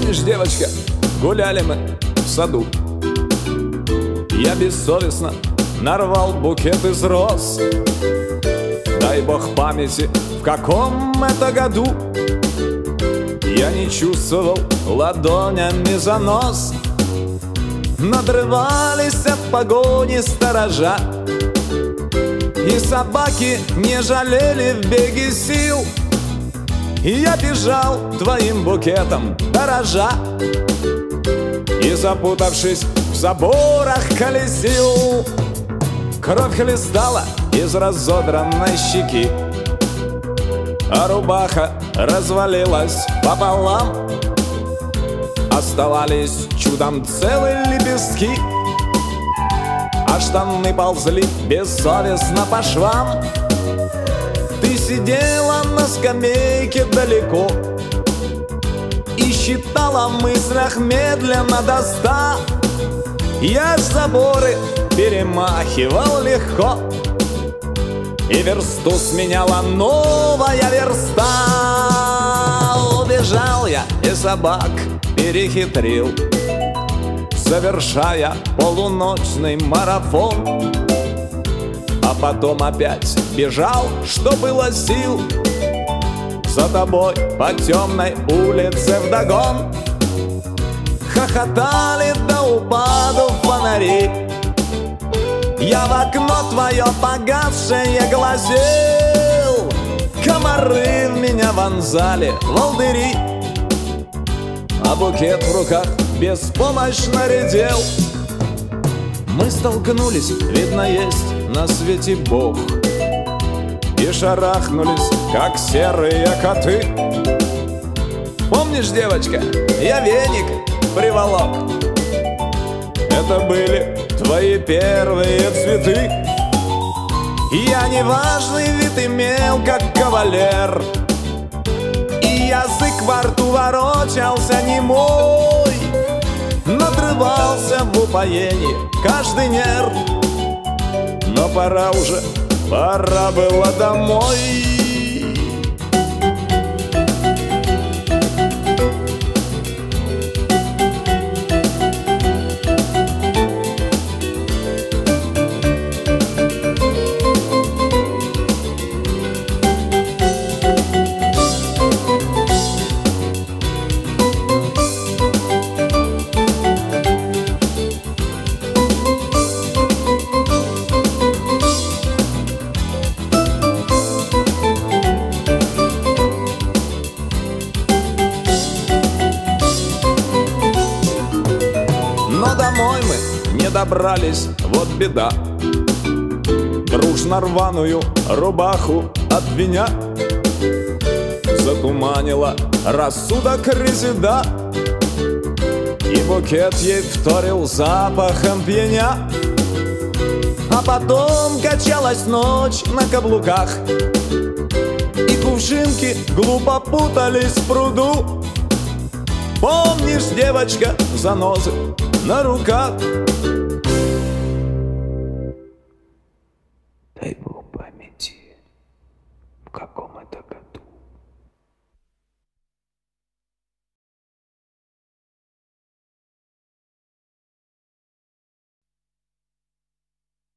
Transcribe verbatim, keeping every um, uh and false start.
Помнишь, девочка, гуляли мы в саду. Я бессовестно нарвал букет из роз. Дай бог памяти, в каком это году. Я не чувствовал ладонями занос. Надрывались от погони сторожа, и собаки не жалели в беге сил. И я бежал твоим букетом дорожа, и, запутавшись в заборах, колесил. Кровь хлестала из разодранной щеки, а рубаха развалилась пополам. Оставались чудом целые лепестки, а штаны ползли бессовестно по швам. Ты сидела на скамейке далеко и считала в мыслях медленно до ста. Я заборы перемахивал легко, и версту сменяла новая верста. Убежал я и собак перехитрил, завершая полуночный марафон. А потом опять бежал, что было сил, за тобой по темной улице вдогон. Хохотали до упаду фонари, я в окно твое погасшее глазел. Комары в меня вонзали волдыри, а букет в руках беспомощно редел. Мы столкнулись, видно, есть на свете Бог, и шарахнулись, как серые коты. Помнишь, девочка, я веник приволок. Это были твои первые цветы. Я неважный вид имел, как кавалер, и язык во рту ворочался немой. Надрывался в упоении каждый нерв, но пора уже, пора было домой. Но домой мы не добрались, вот беда. Дружно рваную рубаху от меня затуманила рассудок резида, и букет ей вторил запахом пьяня. А потом качалась ночь на каблуках, и кувшинки глупо путались в пруду. Помнишь, девочка, занозы на руках?